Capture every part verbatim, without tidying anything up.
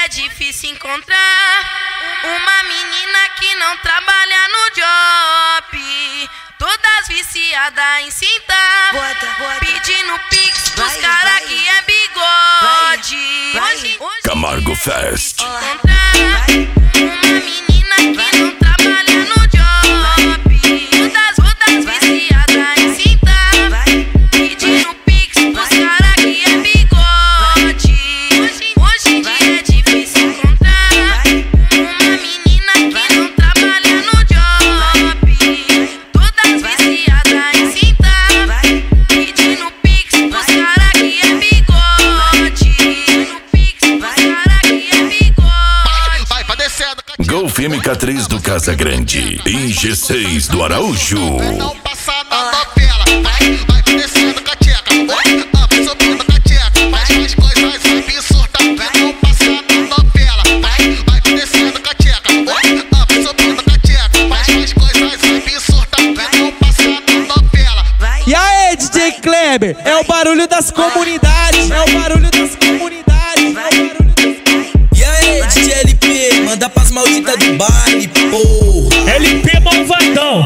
é difícil encontrar uma menina que não trabalha no job, todas viciadas em cintar, pedindo pix pros cara que é bigode. Hoje, hoje Camargo Fest. encontrar uma menina que não trabalha no job, todas, todas viciadas em cintar, pedindo pix pros cara que é bigode. Hoje, hoje em dia é difícil encontrar uma menina que não trabalha no job, todas viciadas em cintar, pedindo pix pros cara que é bigode. Pedindo pix pros cara que é bigode. Vai pra descendo, Golf M K três do Casa Grande e G seis do Araújo. não passa na novela. Vai, vai pra descendo, cateca. Oi, ah, vai subindo, cateca. Faz mais coisas absurdas. Vai, não passa na novela. Vai, vai pra descendo, cateca. Oi, ah, vai subindo, cateca. Faz mais coisas absurdas. Vai, não passa na novela. E aí, D J Kleber, é o barulho das comunidades, é o barulho das comunidades, é o barulho das... E aí, D J L P, manda pras malditas do baile, porra. L P malvadão.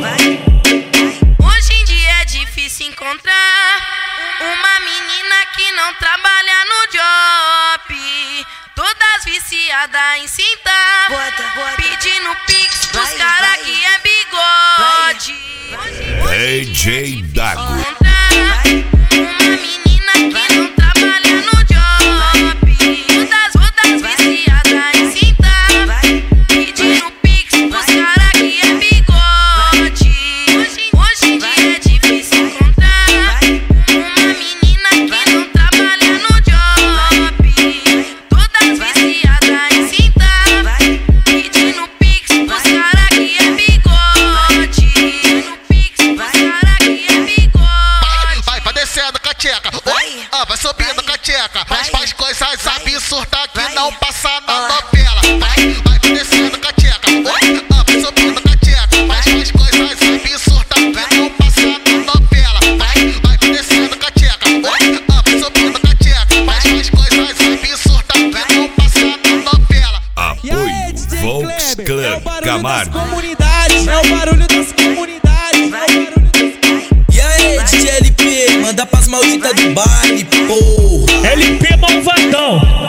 Hoje em dia é difícil encontrar uma menina que não trabalha no job, todas viciadas em cintar, pedindo pix pros cara que é bigode. Hoje, D J Dago. encontrar uma menina que não trabalha no job, todas, todas viciadas em cintar, pedindo pix pros cara que é bigode. Hoje, hoje em dia é difícil encontrar uma menina que não trabalha no job, todas viciadas em cintar, pedindo pix pros cara que é bigode. Pedindo pix pros cara que é bigode. Vai pra descendo, cateca. Oi, ah, vai subindo, cateca. Faz, faz coisas absurdas que não passa na novela. Vai, vai pra descendo, cateca. Oi, ah, vai subindo, cateca. Faz, faz coisas absurdas que não passa na novela. Vai, vai pra descendo, cateca. Oi, ah, vai subindo, cateca. Faz, faz coisas absurdas que não passa na novela. E aí, Apoio D J Volks Kleber, é o Club barulho das Camargo. comunidades, é o barulho das comunidades, é o barulho das... E aí, D J L P, manda pras malditas do baile, porra. L P malvadão.